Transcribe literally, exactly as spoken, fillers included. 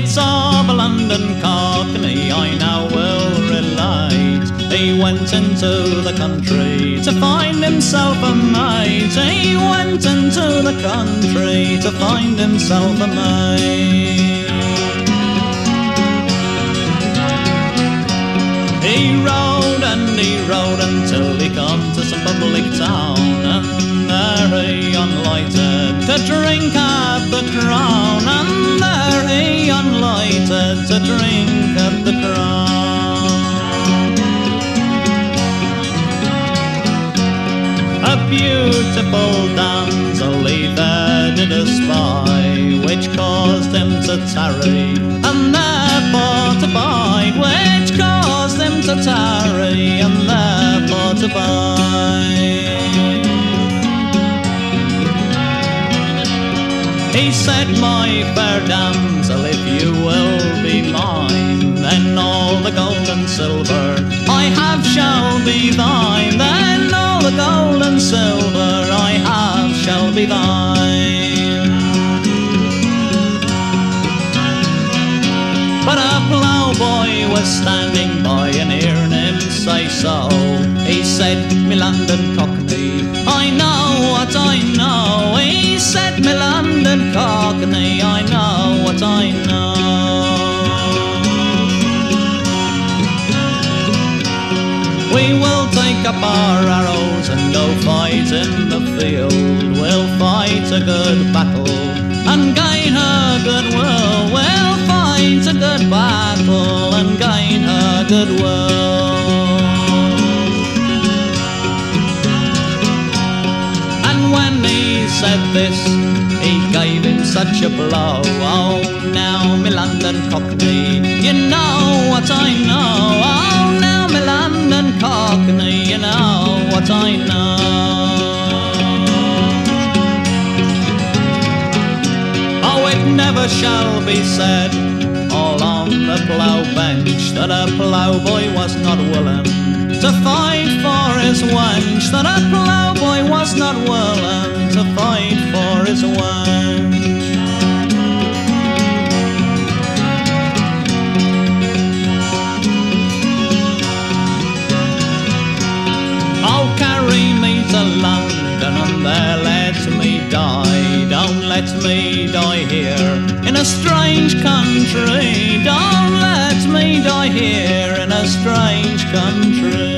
It's of a London cockney I now will relate. He went into the country to find himself a mate. He went into the country to find himself a mate. He rode and he rode until he come to some public town, and there he unlighted to drink at the Crown, and there he unlighted to drink at the Crown. A beautiful damsel he there did espy, which caused him to tarry and therefore to bide, which caused him to tarry and therefore to bide. He said, my fair damsel, if you will be mine, then all the gold and silver I have shall be thine. Then all the gold and silver I have shall be thine. But a ploughboy was standing by and hearing him say so. He said, me London cockney, I know what I know. He said, me London cockney, I know what I know. We will take up our arrows and go fight in the field. We'll fight a good battle and gain her goodwill. We'll fight a good battle and gain her goodwill. And when he said this, he gave him such a blow. Oh, now me London cockney, you know what I know. Oh, now me London cockney, you know what I know. Oh, it never shall be said all on the plough bench that a ploughboy was not willing to fight for his wench, that a ploughboy was not willing to fight for his wench. Oh, carry me to London and there let me die. Don't let me die here in a strange country. Don't let me die here in a strange country.